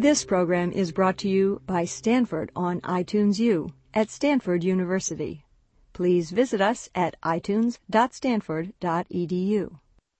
This program is brought to you by Stanford on iTunes U at Stanford University. Please visit us at itunes.stanford.edu.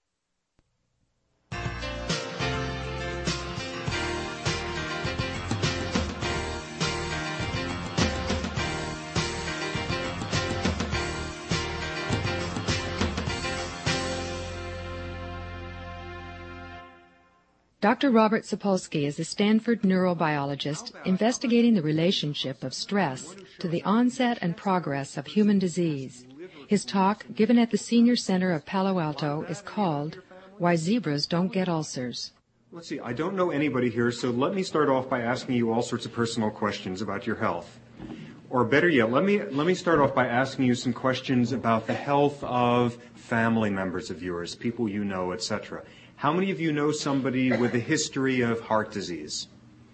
Dr. Robert Sapolsky is a Stanford neurobiologist investigating the relationship of stress to the onset and progress of human disease. His talk, given at the Senior Center of Palo Alto, is called Why Zebras Don't Get Ulcers. Let's see, I don't know anybody here, so let me start off by asking you all sorts of personal questions about your health. Or better yet, let me start off by asking you some questions about the health of family members of yours, people you know, etc. How many of you know somebody with a history of heart disease?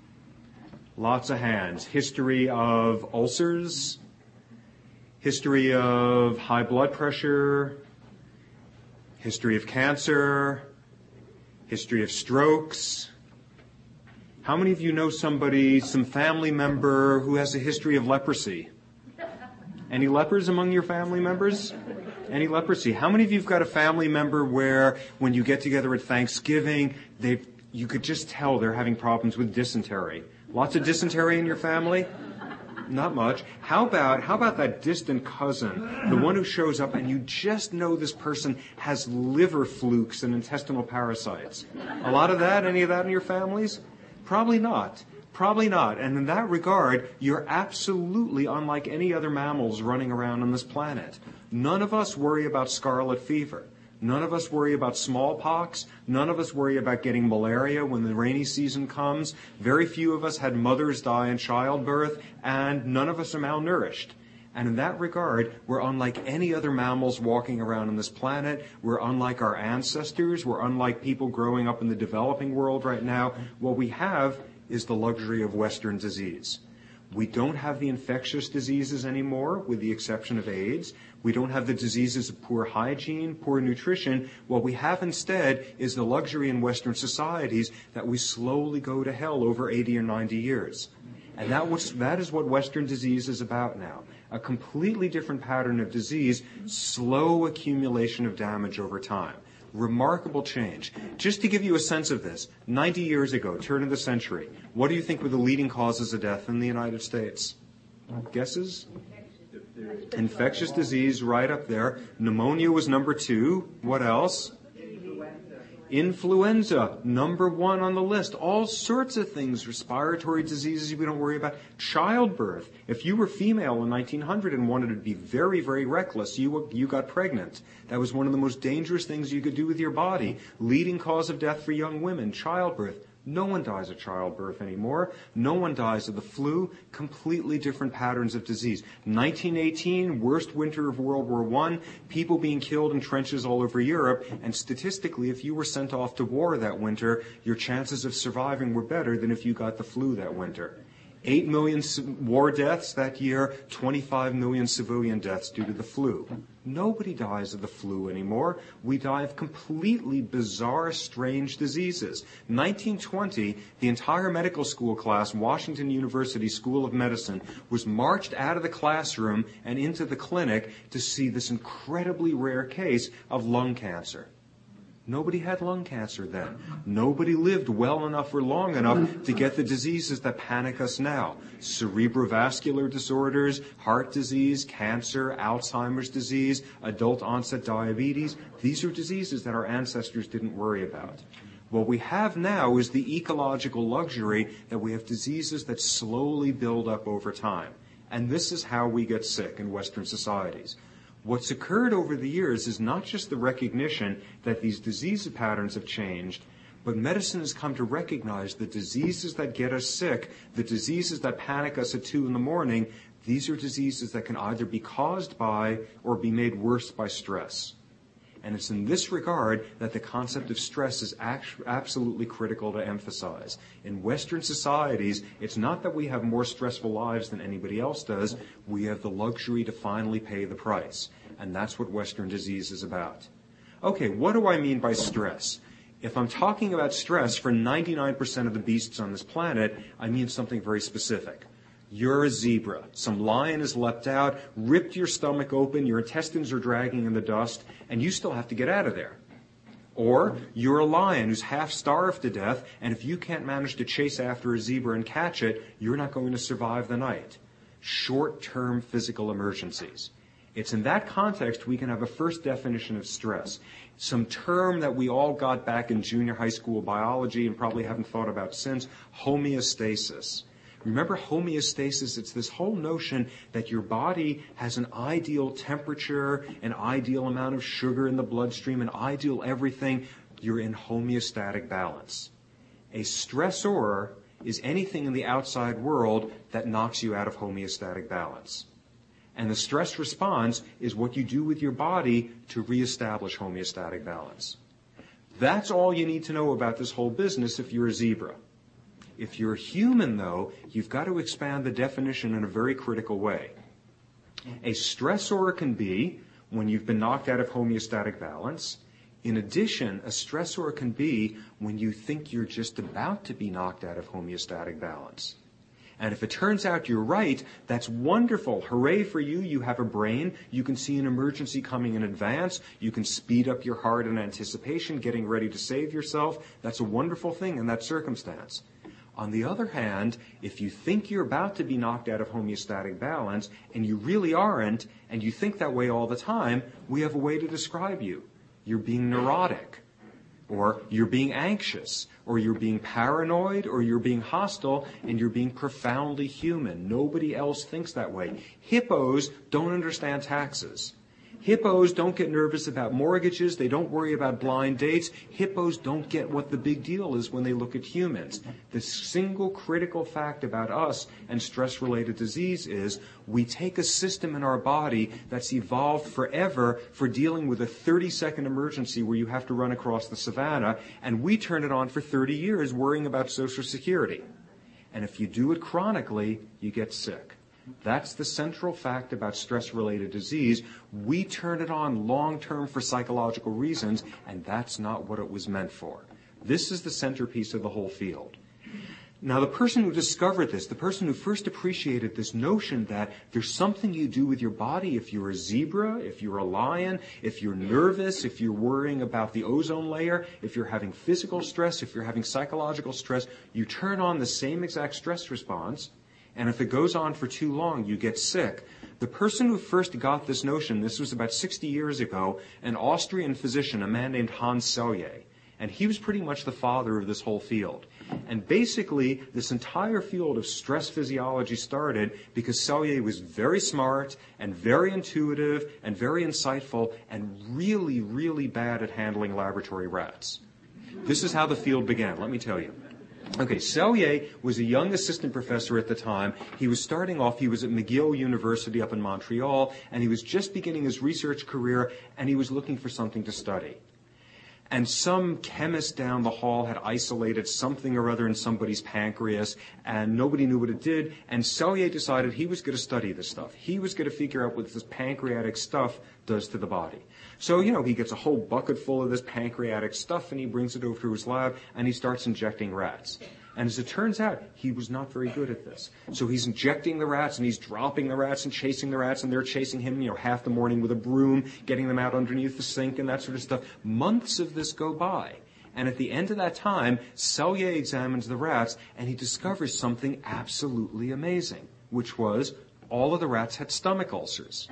Lots of hands. History of ulcers? History of high blood pressure? History of cancer? History of strokes? How many of you know somebody, some family member who has a history of leprosy? Any lepers among your family members? Any leprosy? How many of you have got a family member where when you get together at Thanksgiving, you could just tell they're having problems with dysentery? Lots of dysentery in your family? Not much. How about that distant cousin, the one who shows up and you just know this person has liver flukes and intestinal parasites? A lot of that? Any of that in your families? Probably not. Probably not. And in that regard, you're absolutely unlike any other mammals running around on this planet. None of us worry about scarlet fever. None of us worry about smallpox. None of us worry about getting malaria when the rainy season comes. Very few of us had mothers die in childbirth, and none of us are malnourished. And in that regard, we're unlike any other mammals walking around on this planet. We're unlike our ancestors. We're unlike people growing up in the developing world right now. What we have is the luxury of Western disease. We don't have the infectious diseases anymore, with the exception of AIDS. We don't have the diseases of poor hygiene, poor nutrition. What we have instead is the luxury in Western societies that we slowly go to hell over 80 or 90 years. And that is what Western disease is about now. A completely different pattern of disease, slow accumulation of damage over time. Remarkable change. Just to give you a sense of this, 90 years ago, turn of the century, what do you think were the leading causes of death in the United States? Guesses? Infectious disease, right up there. Pneumonia was number 2. What else? Influenza, number 1 on the list. All sorts of things, respiratory diseases we don't worry about. Childbirth. If you were female in 1900 and wanted to be very, very reckless, you got pregnant. That was one of the most dangerous things you could do with your body. Leading cause of death for young women, childbirth. No one dies of childbirth anymore. No one dies of the flu. Completely different patterns of disease. 1918, worst winter of World War I, people being killed in trenches all over Europe, and statistically, if you were sent off to war that winter, your chances of surviving were better than if you got the flu that winter. 8 million war deaths that year, 25 million civilian deaths due to the flu. Nobody dies of the flu anymore. We die of completely bizarre, strange diseases. 1920, the entire medical school class, Washington University School of Medicine, was marched out of the classroom and into the clinic to see this incredibly rare case of lung cancer. Nobody had lung cancer then. Nobody lived well enough or long enough to get the diseases that panic us now. Cerebrovascular disorders, heart disease, cancer, Alzheimer's disease, adult onset diabetes. These are diseases that our ancestors didn't worry about. What we have now is the ecological luxury that we have diseases that slowly build up over time. And this is how we get sick in Western societies. What's occurred over the years is not just the recognition that these disease patterns have changed, but medicine has come to recognize the diseases that get us sick, the diseases that panic us at 2 a.m, these are diseases that can either be caused by or be made worse by stress. And it's in this regard that the concept of stress is absolutely critical to emphasize. In Western societies, it's not that we have more stressful lives than anybody else does. We have the luxury to finally pay the price. And that's what Western disease is about. Okay, what do I mean by stress? If I'm talking about stress for 99% of the beasts on this planet, I mean something very specific. You're a zebra. Some lion has leapt out, ripped your stomach open, your intestines are dragging in the dust, and you still have to get out of there. Or you're a lion who's half starved to death, and if you can't manage to chase after a zebra and catch it, you're not going to survive the night. Short-term physical emergencies. It's in that context we can have a first definition of stress. Some term that we all got back in junior high school biology and probably haven't thought about since, homeostasis. Remember homeostasis? It's this whole notion that your body has an ideal temperature, an ideal amount of sugar in the bloodstream, an ideal everything. You're in homeostatic balance. A stressor is anything in the outside world that knocks you out of homeostatic balance. And the stress response is what you do with your body to reestablish homeostatic balance. That's all you need to know about this whole business if you're a zebra. If you're a human, though, you've got to expand the definition in a very critical way. A stressor can be when you've been knocked out of homeostatic balance. In addition, a stressor can be when you think you're just about to be knocked out of homeostatic balance. And if it turns out you're right, that's wonderful. Hooray for you. You have a brain. You can see an emergency coming in advance. You can speed up your heart in anticipation, getting ready to save yourself. That's a wonderful thing in that circumstance. On the other hand, if you think you're about to be knocked out of homeostatic balance, and you really aren't, and you think that way all the time, we have a way to describe you. You're being neurotic, or you're being anxious, or you're being paranoid, or you're being hostile, and you're being profoundly human. Nobody else thinks that way. Hippos don't understand taxes. Hippos don't get nervous about mortgages. They don't worry about blind dates. Hippos don't get what the big deal is when they look at humans. The single critical fact about us and stress-related disease is we take a system in our body that's evolved forever for dealing with a 30-second emergency where you have to run across the savannah, and we turn it on for 30 years worrying about Social Security. And if you do it chronically, you get sick. That's the central fact about stress-related disease. We turn it on long-term for psychological reasons, and that's not what it was meant for. This is the centerpiece of the whole field. Now, the person who discovered this, the person who first appreciated this notion that there's something you do with your body if you're a zebra, if you're a lion, if you're nervous, if you're worrying about the ozone layer, if you're having physical stress, if you're having psychological stress, you turn on the same exact stress response. And if it goes on for too long, you get sick. The person who first got this notion, this was about 60 years ago, an Austrian physician, a man named Hans Selye. And he was pretty much the father of this whole field. And basically, this entire field of stress physiology started because Selye was very smart and very intuitive and very insightful and really, really bad at handling laboratory rats. This is how the field began, let me tell you. Okay, Selye was a young assistant professor at the time. He was starting off, he was at McGill University up in Montreal, and he was just beginning his research career, and he was looking for something to study. And some chemist down the hall had isolated something or other in somebody's pancreas, and nobody knew what it did, and Selye decided he was going to study this stuff. He was going to figure out what this pancreatic stuff does to the body. So, he gets a whole bucket full of this pancreatic stuff, and he brings it over to his lab, and he starts injecting rats. And as it turns out, he was not very good at this. So he's injecting the rats, and he's dropping the rats and chasing the rats, and they're chasing him, half the morning with a broom, getting them out underneath the sink and that sort of stuff. Months of this go by. And at the end of that time, Selye examines the rats, and he discovers something absolutely amazing, which was all of the rats had stomach ulcers.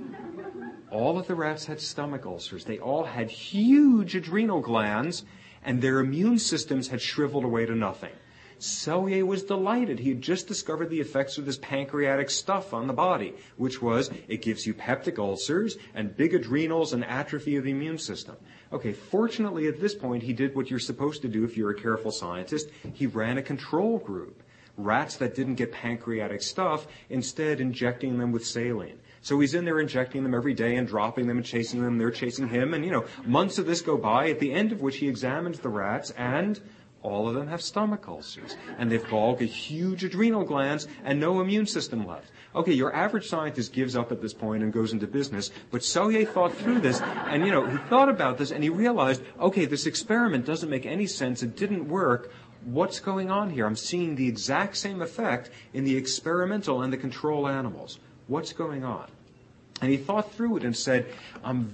All of the rats had stomach ulcers. They all had huge adrenal glands, and their immune systems had shriveled away to nothing. Selye was delighted. He had just discovered the effects of this pancreatic stuff on the body, which was it gives you peptic ulcers and big adrenals and atrophy of the immune system. Okay, fortunately at this point, he did what you're supposed to do if you're a careful scientist. He ran a control group. Rats that didn't get pancreatic stuff, instead injecting them with saline. So he's in there injecting them every day and dropping them and chasing them. They're chasing him. And, months of this go by, at the end of which he examines the rats, and All of them have stomach ulcers, and they've all got huge adrenal glands and no immune system left. Okay, your average scientist gives up at this point and goes into business, but Selye thought through this, and he thought about this, and he realized, okay, this experiment doesn't make any sense, it didn't work. What's going on here? I'm seeing the exact same effect in the experimental and the control animals. What's going on? And he thought through it and said, I'm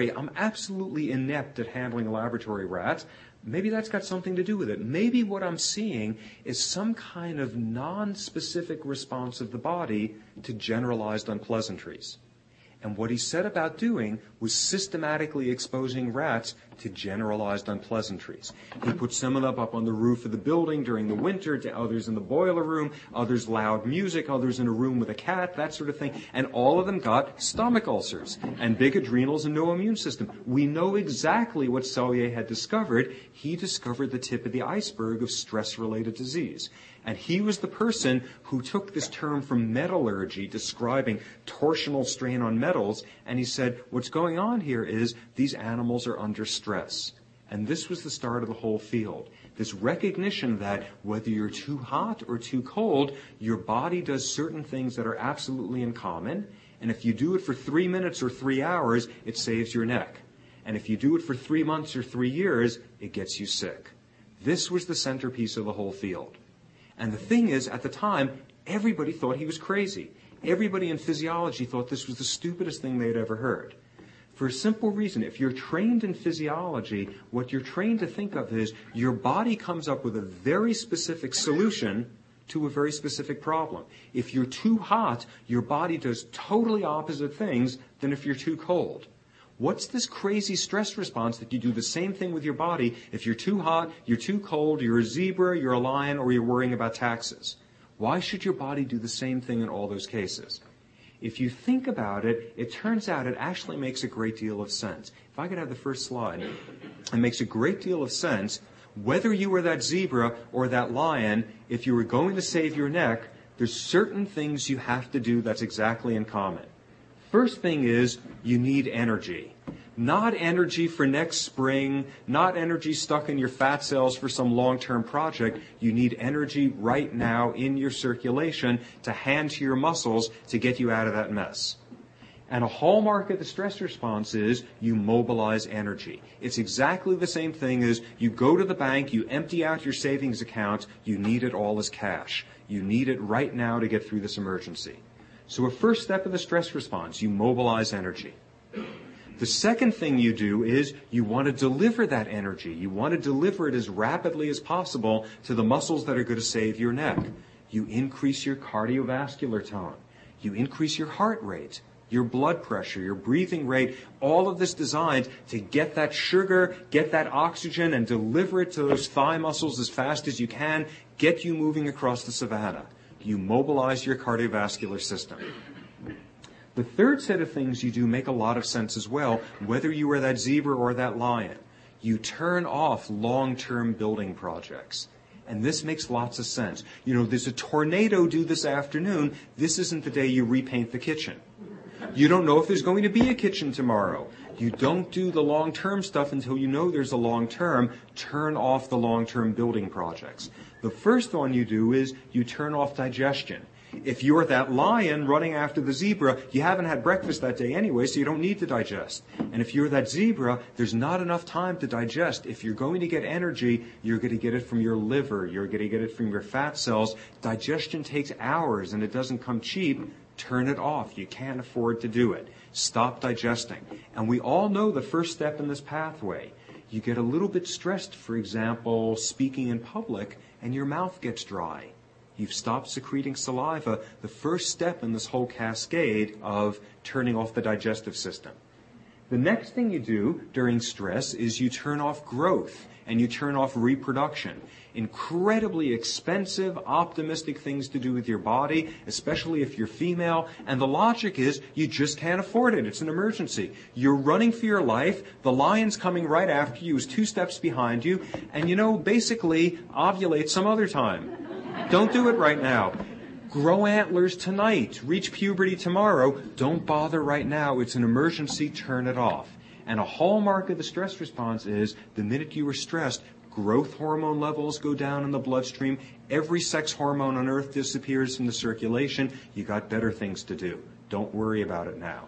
absolutely inept at handling laboratory rats. Maybe that's got something to do with it. Maybe what I'm seeing is some kind of non-specific response of the body to generalized unpleasantries. And what he set about doing was systematically exposing rats to generalized unpleasantries. He put some of them up on the roof of the building during the winter, to others in the boiler room, others loud music, others in a room with a cat, that sort of thing. And all of them got stomach ulcers and big adrenals and no immune system. We know exactly what Selye had discovered. He discovered the tip of the iceberg of stress-related disease. And he was the person who took this term from metallurgy, describing torsional strain on metals, and he said, what's going on here is these animals are under stress. And this was the start of the whole field. This recognition that whether you're too hot or too cold, your body does certain things that are absolutely in common. And if you do it for 3 minutes or 3 hours, it saves your neck. And if you do it for 3 months or 3 years, it gets you sick. This was the centerpiece of the whole field. And the thing is, at the time, everybody thought he was crazy. Everybody in physiology thought this was the stupidest thing they'd ever heard. For a simple reason, if you're trained in physiology, what you're trained to think of is your body comes up with a very specific solution to a very specific problem. If you're too hot, your body does totally opposite things than if you're too cold. What's this crazy stress response that you do the same thing with your body if you're too hot, you're too cold, you're a zebra, you're a lion, or you're worrying about taxes? Why should your body do the same thing in all those cases? If you think about it, it turns out it actually makes a great deal of sense. If I could have the first slide. It makes a great deal of sense. Whether you were that zebra or that lion, if you were going to save your neck, there's certain things you have to do that's exactly in common. First thing is you need energy. Not energy for next spring, not energy stuck in your fat cells for some long-term project. You need energy right now in your circulation to hand to your muscles to get you out of that mess. And a hallmark of the stress response is you mobilize energy. It's exactly the same thing as you go to the bank, you empty out your savings account, you need it all as cash. You need it right now to get through this emergency. So a first step of the stress response, you mobilize energy. The second thing you do is you want to deliver that energy. You want to deliver it as rapidly as possible to the muscles that are going to save your neck. You increase your cardiovascular tone. You increase your heart rate, your blood pressure, your breathing rate, all of this designed to get that sugar, get that oxygen, and deliver it to those thigh muscles as fast as you can, get you moving across the savannah. You mobilize your cardiovascular system. The third set of things you do make a lot of sense as well, whether you are that zebra or that lion. You turn off long-term building projects. And this makes lots of sense. There's a tornado due this afternoon. This isn't the day you repaint the kitchen. You don't know if there's going to be a kitchen tomorrow. You don't do the long-term stuff until you know there's a long-term. Turn off the long-term building projects. The first one you do is you turn off digestion. If you're that lion running after the zebra, you haven't had breakfast that day anyway, so you don't need to digest. And if you're that zebra, there's not enough time to digest. If you're going to get energy, you're going to get it from your liver. You're going to get it from your fat cells. Digestion takes hours, and it doesn't come cheap. Turn it off. You can't afford to do it. Stop digesting. And we all know the first step in this pathway. You get a little bit stressed, for example, speaking in public, and your mouth gets dry. You've stopped secreting saliva, the first step in this whole cascade of turning off the digestive system. The next thing you do during stress is you turn off growth and you turn off reproduction. Incredibly expensive, optimistic things to do with your body, especially if you're female. And the logic is you just can't afford it. It's an emergency. You're running for your life. The lion's coming right after you, is 2 steps behind you. And basically ovulate some other time. Don't do it right now. Grow antlers tonight. Reach puberty tomorrow. Don't bother right now. It's an emergency. Turn it off. And a hallmark of the stress response is the minute you are stressed, growth hormone levels go down in the bloodstream. Every sex hormone on earth disappears from the circulation. You got better things to do. Don't worry about it now.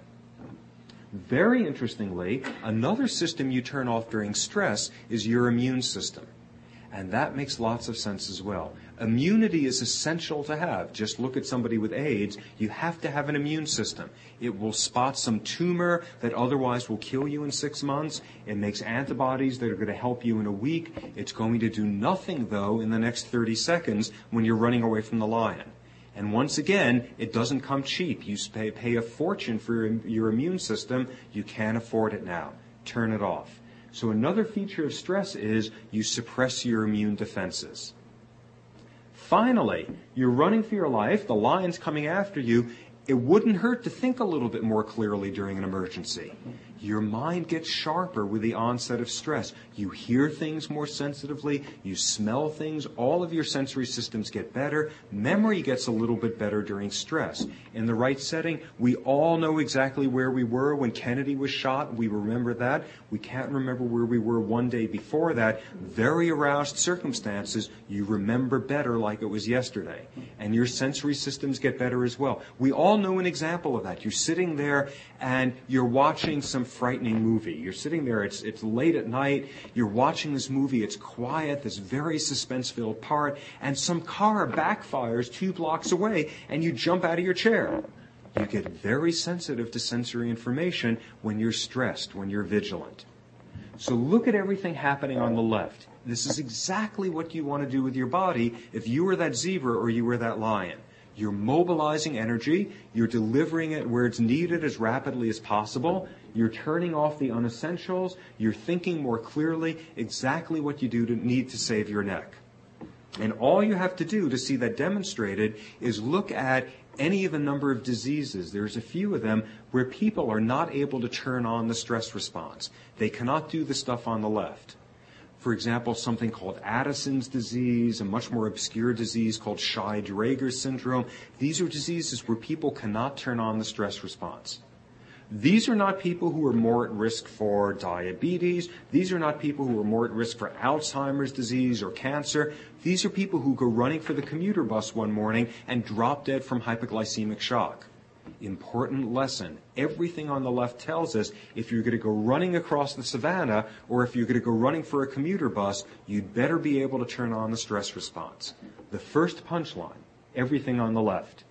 Very interestingly, another system you turn off during stress is your immune system. And that makes lots of sense as well. Immunity is essential to have. Just look at somebody with AIDS. You have to have an immune system. It will spot some tumor that otherwise will kill you in 6 months. It makes antibodies that are going to help you in a week. It's going to do nothing, though, in the next 30 seconds when you're running away from the lion. And once again, it doesn't come cheap. You pay a fortune for your immune system. You can't afford it now. Turn it off. So another feature of stress is you suppress your immune defenses. Finally, you're running for your life. The lion's coming after you. It wouldn't hurt to think a little bit more clearly during an emergency. Your mind gets sharper with the onset of stress. You hear things more sensitively. You smell things. All of your sensory systems get better. Memory gets a little bit better during stress. In the right setting, we all know exactly where we were when Kennedy was shot. We remember that. We can't remember where we were one day before that. Very aroused circumstances, you remember better like it was yesterday. And your sensory systems get better as well. We all know an example of that. You're sitting there and you're watching some frightening movie. You're sitting there, it's late at night, you're watching this movie, it's quiet, this very suspense-filled part, and some car backfires 2 blocks away, and you jump out of your chair. You get very sensitive to sensory information when you're stressed, when you're vigilant. So look at everything happening on the left. This is exactly what you want to do with your body if you were that zebra or you were that lion. You're mobilizing energy. You're delivering it where it's needed as rapidly as possible. You're turning off the unessentials. You're thinking more clearly exactly what you need to save your neck. And all you have to do to see that demonstrated is look at any of a number of diseases. There's a few of them where people are not able to turn on the stress response. They cannot do the stuff on the left. For example, something called Addison's disease, a much more obscure disease called Shy-Drager syndrome. These are diseases where people cannot turn on the stress response. These are not people who are more at risk for diabetes. These are not people who are more at risk for Alzheimer's disease or cancer. These are people who go running for the commuter bus one morning and drop dead from hypoglycemic shock. Important lesson. Everything on the left tells us if you're going to go running across the savannah or if you're going to go running for a commuter bus, you'd better be able to turn on the stress response. The first punchline, everything on the left.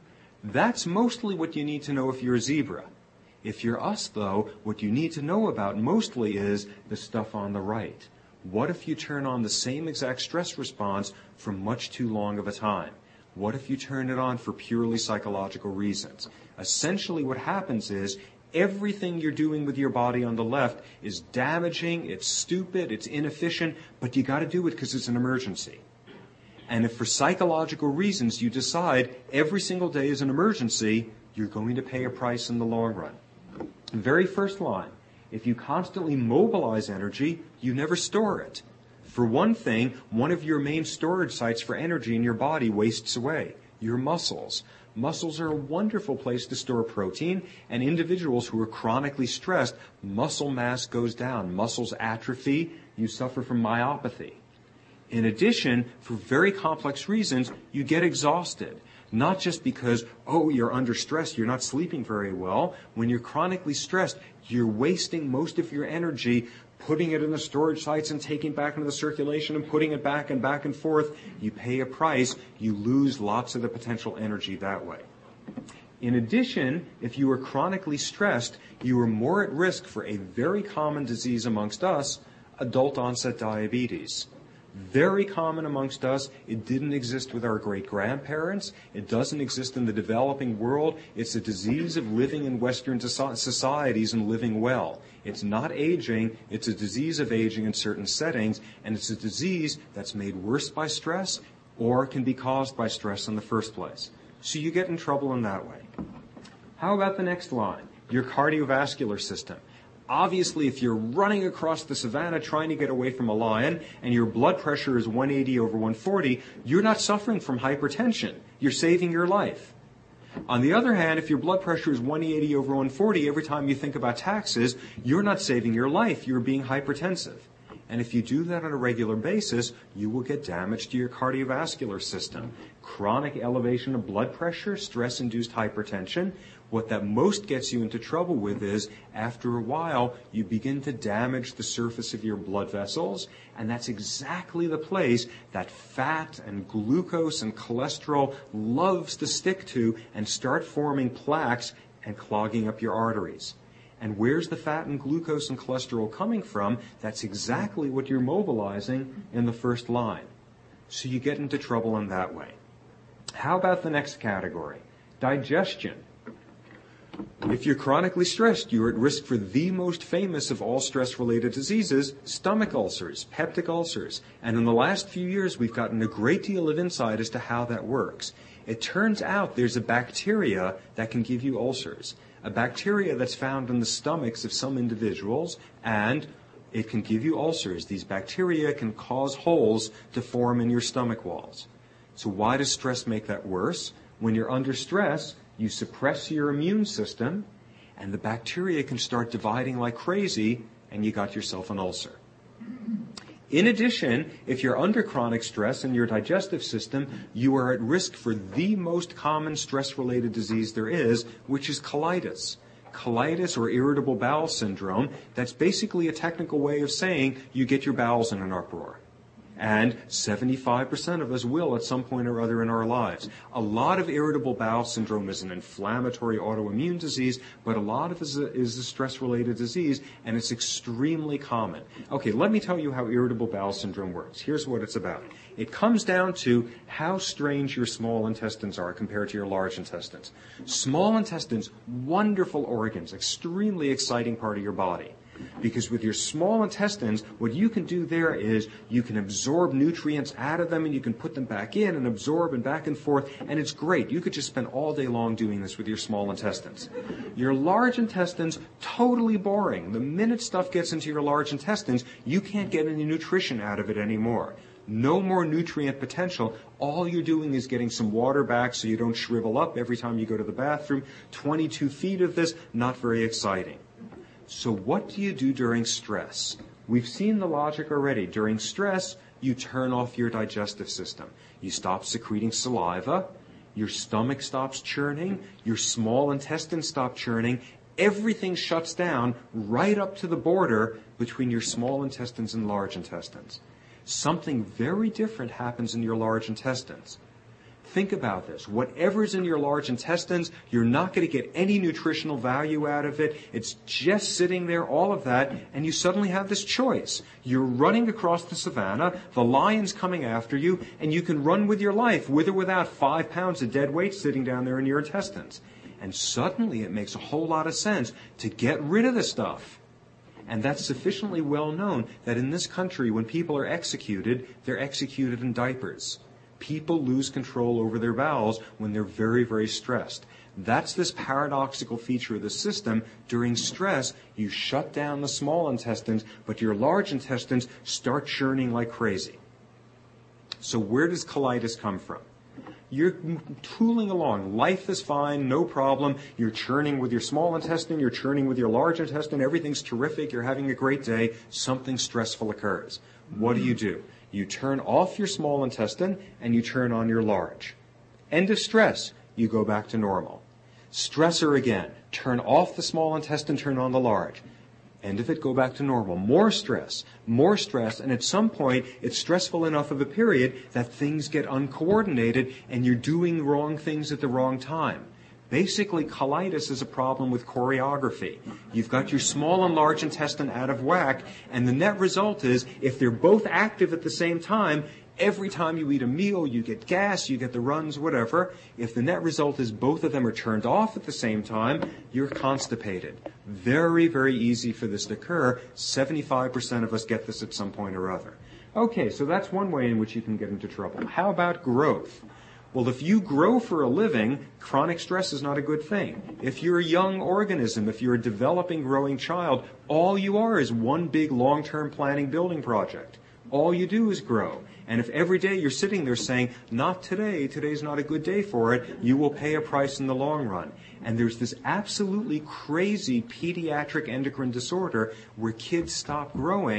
That's mostly what you need to know if you're a zebra. If you're us, though, what you need to know about mostly is the stuff on the right. What if you turn on the same exact stress response for much too long of a time? What if you turn it on for purely psychological reasons? Essentially what happens is everything you're doing with your body on the left is damaging, it's stupid, it's inefficient, but you got to do it because it's an emergency. And if for psychological reasons you decide every single day is an emergency, you're going to pay a price in the long run. The very first line, if you constantly mobilize energy, you never store it. For one thing, one of your main storage sites for energy in your body wastes away, your muscles. Muscles are a wonderful place to store protein, and individuals who are chronically stressed, muscle mass goes down, muscles atrophy, you suffer from myopathy. In addition, for very complex reasons, you get exhausted. Not just because, you're under stress, you're not sleeping very well. When you're chronically stressed, you're wasting most of your energy putting it in the storage sites and taking back into the circulation and putting it back and forth. You pay a price. You lose lots of the potential energy that way. In addition, if you are chronically stressed, you are more at risk for a very common disease amongst us, adult onset diabetes. Very common amongst us. It didn't exist with our great-grandparents. It doesn't exist in the developing world. It's a disease of living in Western societies and living well. It's not aging. It's a disease of aging in certain settings, and it's a disease that's made worse by stress or can be caused by stress in the first place. So you get in trouble in that way. How about the next line? Your cardiovascular system. Obviously, if you're running across the savannah trying to get away from a lion and your blood pressure is 180 over 140, you're not suffering from hypertension. You're saving your life. On the other hand, if your blood pressure is 180 over 140, every time you think about taxes, you're not saving your life. You're being hypertensive. And if you do that on a regular basis, you will get damage to your cardiovascular system. Chronic elevation of blood pressure, stress-induced hypertension. What that most gets you into trouble with is, after a while, you begin to damage the surface of your blood vessels, and that's exactly the place that fat and glucose and cholesterol loves to stick to and start forming plaques and clogging up your arteries. And where's the fat and glucose and cholesterol coming from? That's exactly what you're mobilizing in the first line. So you get into trouble in that way. How about the next category? Digestion. If you're chronically stressed, you're at risk for the most famous of all stress-related diseases, stomach ulcers, peptic ulcers. And in the last few years, we've gotten a great deal of insight as to how that works. It turns out there's a bacteria that can give you ulcers, a bacteria that's found in the stomachs of some individuals, and it can give you ulcers. These bacteria can cause holes to form in your stomach walls. So why does stress make that worse? When you're under stress, you suppress your immune system, and the bacteria can start dividing like crazy, and you got yourself an ulcer. In addition, if you're under chronic stress in your digestive system, you are at risk for the most common stress-related disease there is, which is colitis. Colitis, or irritable bowel syndrome, that's basically a technical way of saying you get your bowels in an uproar. And 75% of us will at some point or other in our lives. A lot of irritable bowel syndrome is an inflammatory autoimmune disease, but a lot of it is a stress-related disease, and it's extremely common. Okay, let me tell you how irritable bowel syndrome works. Here's what it's about. It comes down to how strange your small intestines are compared to your large intestines. Small intestines, wonderful organs, extremely exciting part of your body. Because with your small intestines, what you can do there is you can absorb nutrients out of them and you can put them back in and absorb and back and forth, and it's great. You could just spend all day long doing this with your small intestines. Your large intestines, totally boring. The minute stuff gets into your large intestines, you can't get any nutrition out of it anymore. No more nutrient potential. All you're doing is getting some water back so you don't shrivel up every time you go to the bathroom. 22 feet of this, not very exciting. So what do you do during stress? We've seen the logic already. During stress, you turn off your digestive system. You stop secreting saliva. Your stomach stops churning. Your small intestines stop churning. Everything shuts down right up to the border between your small intestines and large intestines. Something very different happens in your large intestines. Think about this. Whatever's in your large intestines, you're not going to get any nutritional value out of it. It's just sitting there, all of that, and you suddenly have this choice. You're running across the savannah, the lion's coming after you, and you can run with your life, with or without 5 pounds of dead weight sitting down there in your intestines. And suddenly it makes a whole lot of sense to get rid of the stuff. And that's sufficiently well known that in this country, when people are executed, they're executed in diapers. People lose control over their bowels when they're very, very stressed. That's this paradoxical feature of the system. During stress, you shut down the small intestines, but your large intestines start churning like crazy. So where does colitis come from? You're tooling along. Life is fine, no problem. You're churning with your small intestine, you're churning with your large intestine, everything's terrific, you're having a great day. Something stressful occurs. What do? You turn off your small intestine and you turn on your large. End of stress, you go back to normal. Stressor again, turn off the small intestine, turn on the large. End of it, go back to normal. More stress, and at some point it's stressful enough of a period that things get uncoordinated and you're doing wrong things at the wrong time. Basically, colitis is a problem with choreography. You've got your small and large intestine out of whack, and the net result is, if they're both active at the same time, every time you eat a meal, you get gas, you get the runs, whatever. If the net result is both of them are turned off at the same time, you're constipated. Very, very easy for this to occur. 75% of us get this at some point or other. Okay, so that's one way in which you can get into trouble. How about growth? Well, if you grow for a living, chronic stress is not a good thing. If you're a young organism, if you're a developing, growing child, all you are is one big long-term planning building project. All you do is grow. And if every day you're sitting there saying, not today, today's not a good day for it, you will pay a price in the long run. And there's this absolutely crazy pediatric endocrine disorder where kids stop growing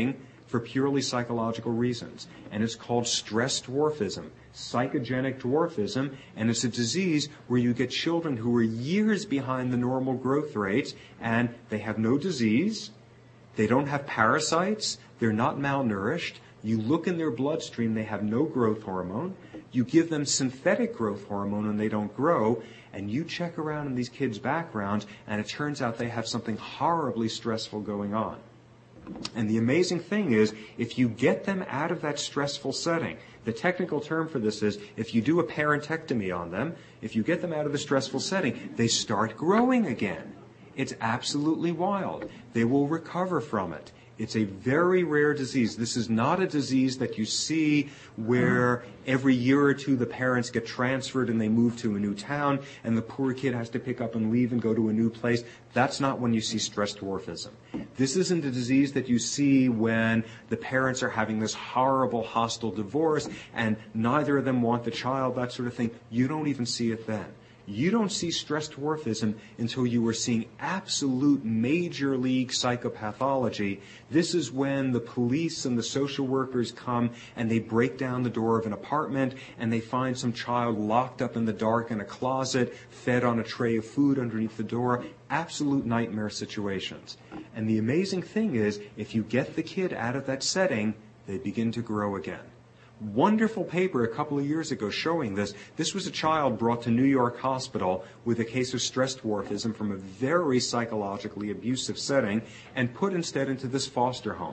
for purely psychological reasons. And it's called stress dwarfism, psychogenic dwarfism, and it's a disease where you get children who are years behind the normal growth rates, and they have no disease, they don't have parasites, they're not malnourished. You look in their bloodstream, they have no growth hormone. You give them synthetic growth hormone and they don't grow, and you check around in these kids' backgrounds, and it turns out they have something horribly stressful going on. And the amazing thing is, if you get them out of that stressful setting, the technical term for this is, if you do a parentectomy on them, if you get them out of the stressful setting, they start growing again. It's absolutely wild. They will recover from it. It's a very rare disease. This is not a disease that you see where every year or two the parents get transferred and they move to a new town and the poor kid has to pick up and leave and go to a new place. That's not when you see stress dwarfism. This isn't a disease that you see when the parents are having this horrible, hostile divorce and neither of them want the child, that sort of thing. You don't even see it then. You don't see stress dwarfism until you are seeing absolute major league psychopathology. This is when the police and the social workers come and they break down the door of an apartment and they find some child locked up in the dark in a closet, fed on a tray of food underneath the door. Absolute nightmare situations. And the amazing thing is, if you get the kid out of that setting, they begin to grow again. Wonderful paper a couple of years ago showing this. This was a child brought to New York Hospital with a case of stress dwarfism from a very psychologically abusive setting and put instead into this foster home.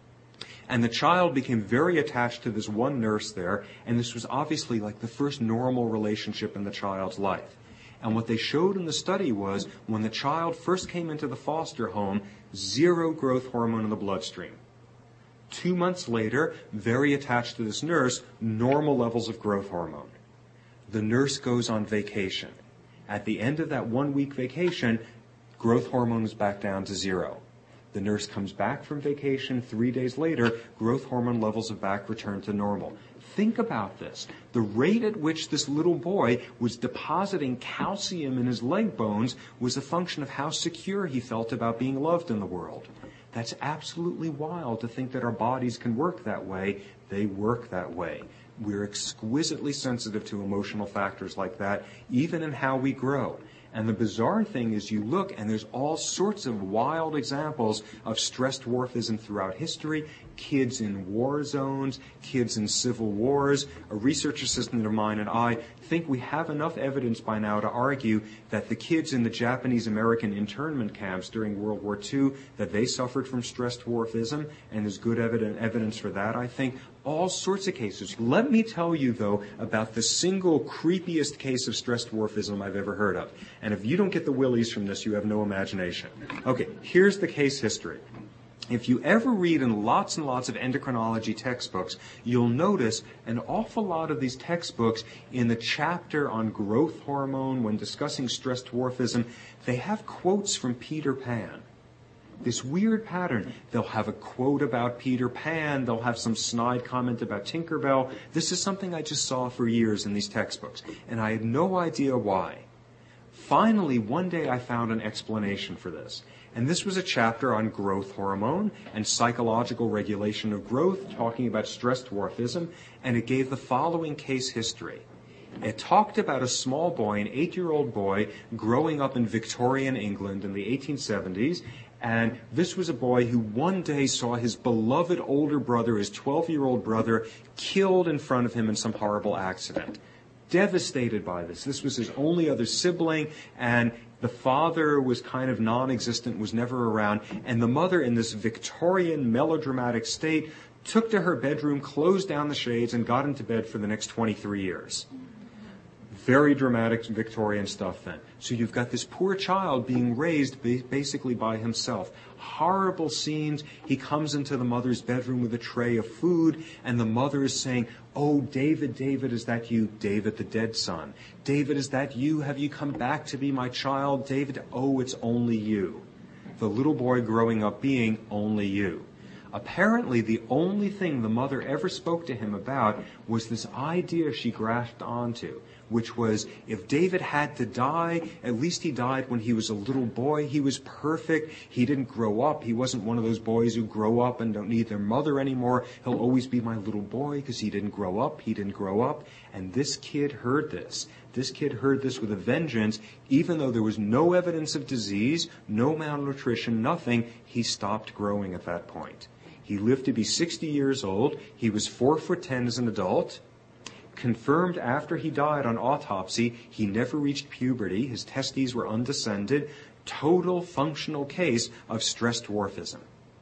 And the child became very attached to this one nurse there, and this was obviously like the first normal relationship in the child's life. And what they showed in the study was when the child first came into the foster home, 0 growth hormone in the bloodstream. 2 months later, very attached to this nurse, normal levels of growth hormone. The nurse goes on vacation. At the end of that 1-week vacation, growth hormone is back down to 0. The nurse comes back from vacation 3 days later, growth hormone levels have back returned to normal. Think about this. The rate at which this little boy was depositing calcium in his leg bones was a function of how secure he felt about being loved in the world. That's absolutely wild to think that our bodies can work that way. They work that way. We're exquisitely sensitive to emotional factors like that, even in how we grow. And the bizarre thing is you look and there's all sorts of wild examples of stress dwarfism throughout history, kids in war zones, kids in civil wars. A research assistant of mine and I think we have enough evidence by now to argue that the kids in the Japanese-American internment camps during World War II, that they suffered from stress dwarfism, and there's good evidence for that, I think. All sorts of cases. Let me tell you, though, about the single creepiest case of stress dwarfism I've ever heard of. And if you don't get the willies from this, you have no imagination. Okay, here's the case history. If you ever read in lots and lots of endocrinology textbooks, you'll notice an awful lot of these textbooks in the chapter on growth hormone, when discussing stress dwarfism, they have quotes from Peter Pan. This weird pattern. They'll have a quote about Peter Pan. They'll have some snide comment about Tinkerbell. This is something I just saw for years in these textbooks, and I had no idea why. Finally, one day I found an explanation for this. And this was a chapter on growth hormone and psychological regulation of growth, talking about stress dwarfism, and it gave the following case history. It talked about a small boy, an 8-year-old boy, growing up in Victorian England in the 1870s, and this was a boy who one day saw his beloved older brother, his 12-year-old brother, killed in front of him in some horrible accident. Devastated by this. This was his only other sibling, and the father was kind of non-existent, was never around, and the mother, in this Victorian melodramatic state, took to her bedroom, closed down the shades, and got into bed for the next 23 years. Very dramatic Victorian stuff then. So you've got this poor child being raised basically by himself. Horrible scenes. He comes into the mother's bedroom with a tray of food, and the mother is saying, "Oh, David, David, is that you? David, the dead son. David, is that you? Have you come back to be my child? David, oh, it's only you." The little boy growing up being only you. Apparently, the only thing the mother ever spoke to him about was this idea she grasped onto, which was if David had to die, at least he died when he was a little boy. He was perfect. He didn't grow up. He wasn't one of those boys who grow up and don't need their mother anymore. He'll always be my little boy because he didn't grow up. He didn't grow up. And this kid heard this. This kid heard this with a vengeance. Even though there was no evidence of disease, no malnutrition, nothing, he stopped growing at that point. He lived to be 60 years old. He was 4'10" as an adult. Confirmed after he died on autopsy, he never reached puberty. His testes were undescended. Total functional case of stress dwarfism.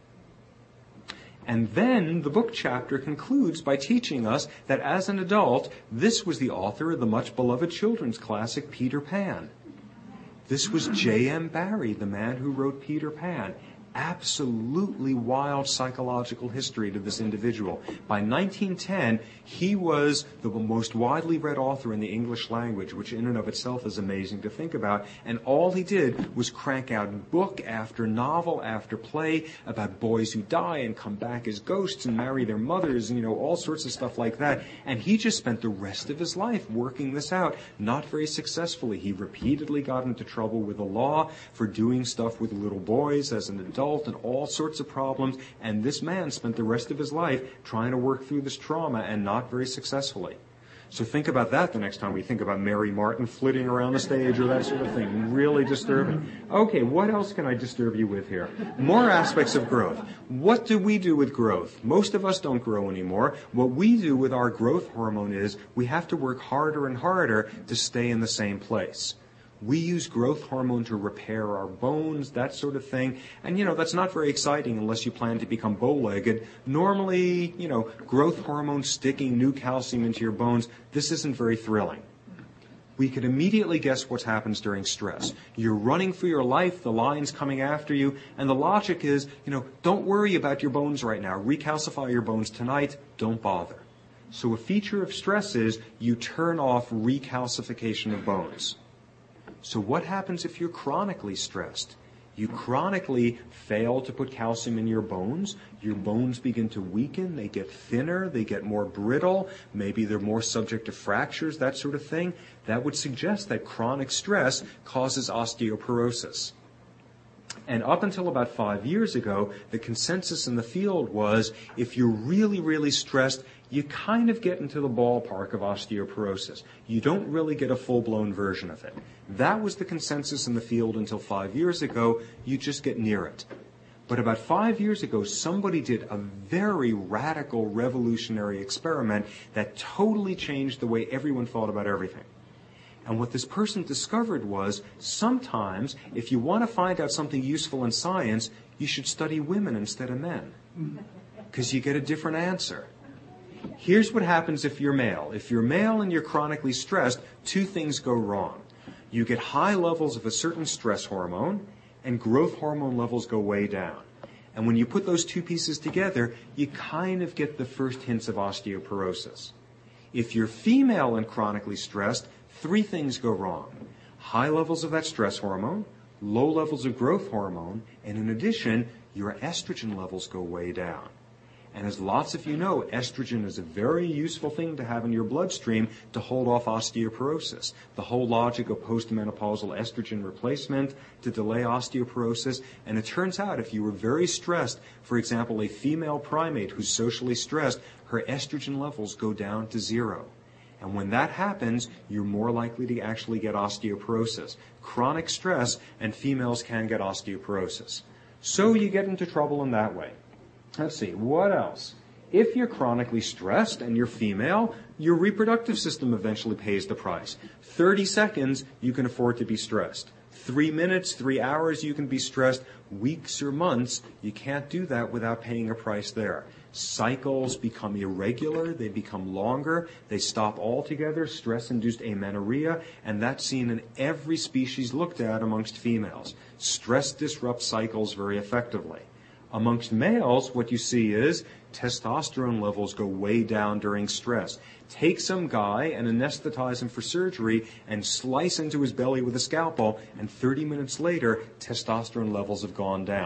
And then the book chapter concludes by teaching us that as an adult, this was the author of the much beloved children's classic Peter Pan. This was J.M. Barrie, the man who wrote Peter Pan. Absolutely wild psychological history to this individual. By 1910, he was the most widely read author in the English language, which in and of itself is amazing to think about. And all he did was crank out book after novel after play about boys who die and come back as ghosts and marry their mothers and, all sorts of stuff like that. And he just spent the rest of his life working this out, not very successfully. He repeatedly got into trouble with the law for doing stuff with little boys as an adult and all sorts of problems, and this man spent the rest of his life trying to work through this trauma and not very successfully. So think about that the next time we think about Mary Martin flitting around the stage or that sort of thing. Really disturbing. Okay, what else can I disturb you with here? More aspects of growth. What do we do with growth? Most of us don't grow anymore. What we do with our growth hormone is we have to work harder and harder to stay in the same place. We use growth hormone to repair our bones, that sort of thing. And, that's not very exciting unless you plan to become bow-legged. Normally, growth hormone sticking new calcium into your bones, this isn't very thrilling. We could immediately guess what happens during stress. You're running for your life, the lion's coming after you, and the logic is, don't worry about your bones right now. Recalcify your bones tonight, don't bother. So a feature of stress is you turn off recalcification of bones. So what happens if you're chronically stressed? You chronically fail to put calcium in your bones begin to weaken, they get thinner, they get more brittle, maybe they're more subject to fractures, that sort of thing. That would suggest that chronic stress causes osteoporosis. And up until about 5 years ago, the consensus in the field was if you're really, really stressed, you kind of get into the ballpark of osteoporosis. You don't really get a full-blown version of it. That was the consensus in the field until 5 years ago. You just get near it. But about 5 years ago, somebody did a very radical, revolutionary experiment that totally changed the way everyone thought about everything. And what this person discovered was sometimes if you want to find out something useful in science, you should study women instead of men, because you get a different answer. Here's what happens if you're male. If you're male and you're chronically stressed, two things go wrong. You get high levels of a certain stress hormone, and growth hormone levels go way down. And when you put those two pieces together, you kind of get the first hints of osteoporosis. If you're female and chronically stressed, three things go wrong. High levels of that stress hormone, low levels of growth hormone, and in addition, your estrogen levels go way down. And as lots of you know, estrogen is a very useful thing to have in your bloodstream to hold off osteoporosis. The whole logic of postmenopausal estrogen replacement to delay osteoporosis. And it turns out if you were very stressed, for example, a female primate who's socially stressed, her estrogen levels go down to 0. And when that happens, you're more likely to actually get osteoporosis. Chronic stress and females can get osteoporosis. So you get into trouble in that way. Let's see, what else? If you're chronically stressed and you're female, your reproductive system eventually pays the price. 30 seconds, you can afford to be stressed. 3 minutes, 3 hours, you can be stressed. Weeks or months, you can't do that without paying a price there. Cycles become irregular, they become longer, they stop altogether, stress-induced amenorrhea, and that's seen in every species looked at amongst females. Stress disrupts cycles very effectively. Amongst males, what you see is testosterone levels go way down during stress. Take some guy and anesthetize him for surgery and slice into his belly with a scalpel, and 30 minutes later, testosterone levels have gone down.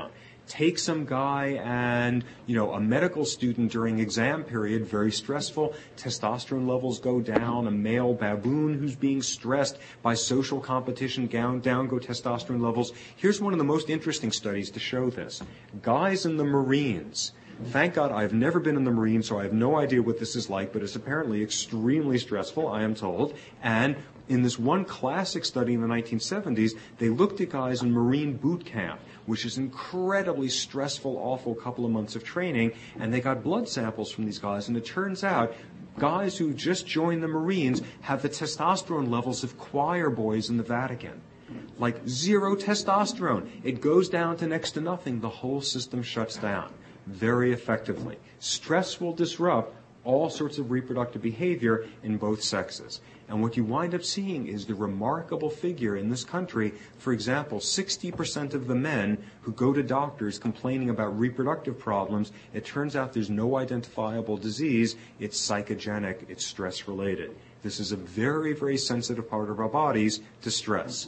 Take some guy and, a medical student during exam period, very stressful, testosterone levels go down, a male baboon who's being stressed by social competition, down go testosterone levels. Here's one of the most interesting studies to show this. Guys in the Marines. Thank God I've never been in the Marines, so I have no idea what this is like, but it's apparently extremely stressful, I am told. And in this one classic study in the 1970s, they looked at guys in Marine boot camp, which is incredibly stressful, awful couple of months of training, and they got blood samples from these guys, and it turns out guys who just joined the Marines have the testosterone levels of choir boys in the Vatican. Like 0 testosterone. It goes down to next to nothing. The whole system shuts down very effectively. Stress will disrupt all sorts of reproductive behavior in both sexes. And what you wind up seeing is the remarkable figure in this country. For example, 60% of the men who go to doctors complaining about reproductive problems, it turns out there's no identifiable disease. It's psychogenic. It's stress-related. This is a very, very sensitive part of our bodies to stress.